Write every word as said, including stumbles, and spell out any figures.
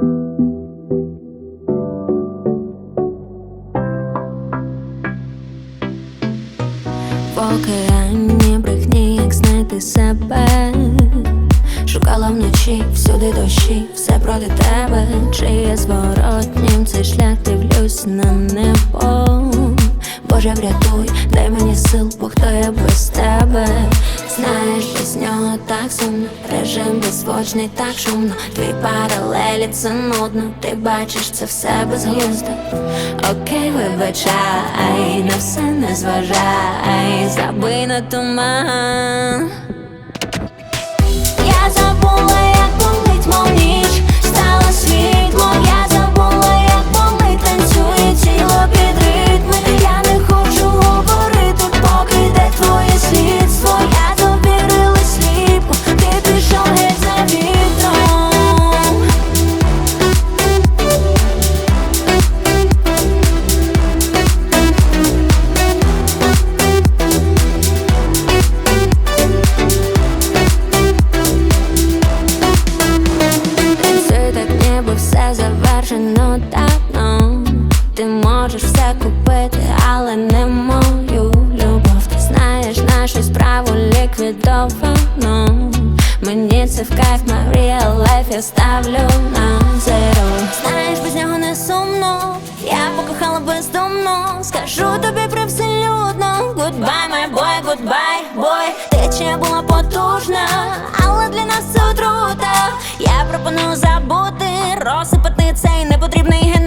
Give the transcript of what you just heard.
В океані брехні, як знайти себе. Шукала вночі, всюди дощі, все проти тебе. Чи є зворотнім цей шлях, дивлюсь на небо. Боже, врятуй, дай мені сил, бо хто я без тебе. Знаєш, без нього так сумно, режим беззвучний, так шумно. Твої паралелі, це нудно, ти бачиш, це все безглуздо. Окей, вибачай, на все не зважай, забий на туман. Я забула, як болить, мов ніч, стало світло. Я забула, як болить, танцює тіло під ритми. Я не хочу говорити, поки йде твоє слідство. Я довірилась сліпо, ти пішов геть за вітром. Танцюй так, ніби все завершено давно. Ти можеш все купити, але не мою любов. Ти знаєш нашу справу ліквідовано. Мені це в кайф, my real life я ставлю на зеро. Знаєш, без нього не сумно, я покохала бездумно. Скажу тобі привселюдно, goodbye, my boy, goodbye, boy. Течія була потужна, але для нас це отрута. Я пропоную забути, розсипати цей непотрібний ген.